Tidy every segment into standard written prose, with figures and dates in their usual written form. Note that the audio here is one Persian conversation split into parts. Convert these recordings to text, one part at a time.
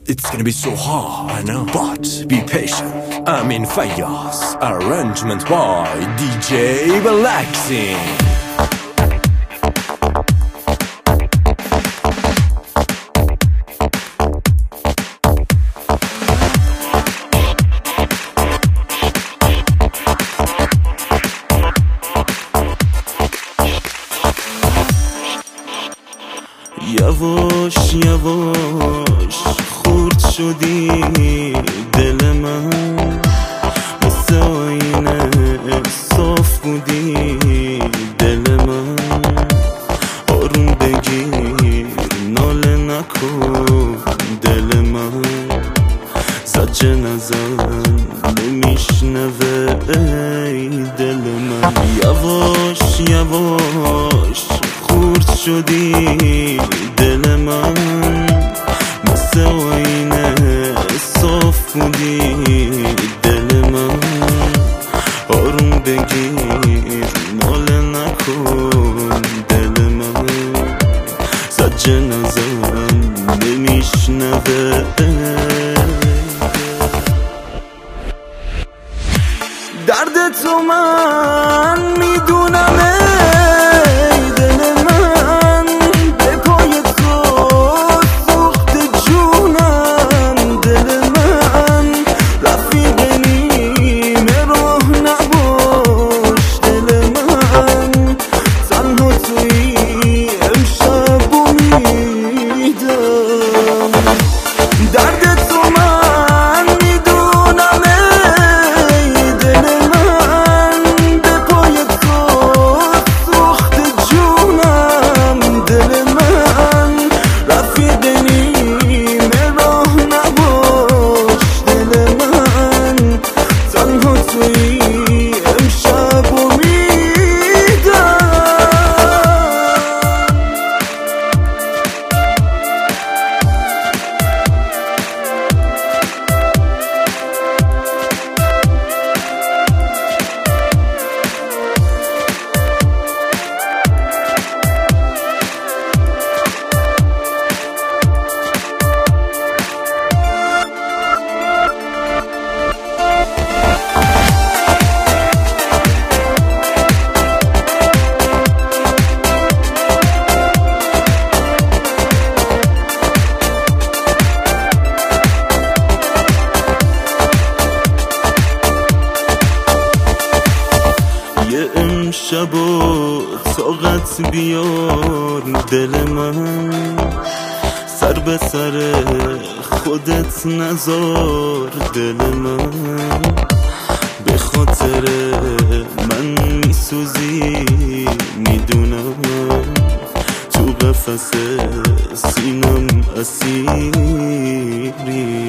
It's gonna be so hard, I know, but be patient. Amin Fayyaz, arrangement by DJ Relaxing. یواش یواش خورد شدی دل من، مثل آینه صاف بودی دل من. آروم بگیر ناله نکن دل من، زجه نزن نمیشنوه ای دل من. یواش یواش خورد شدی دل من، مثل آینه صاف بودی دل من. آروم بگیر ناله نکن دل من، زجه نزن نمیشنوه. درد تو من میدونم امشب و طاقت بیار دل من، سر به سر خودت نذار دل من. به خاطر من میسوزی میدونم، تو قفس سینم اسیری.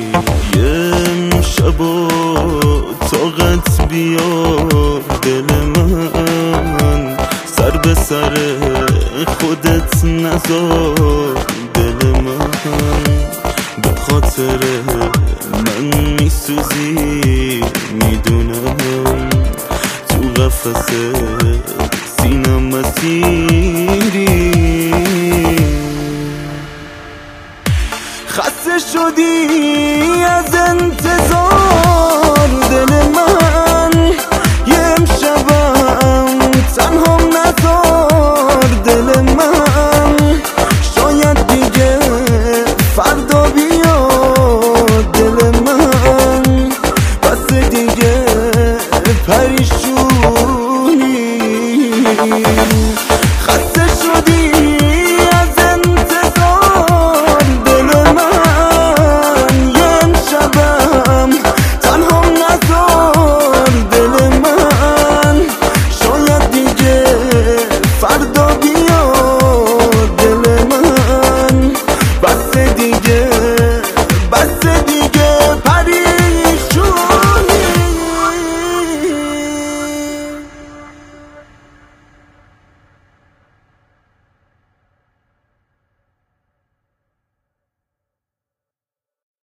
امشب و طاقت بیار دل من، سر به سر خودت نذار دل من. به خاطر من میسوزی میدونم، تو قفس سینم اسیری. خسته شدی از انتظار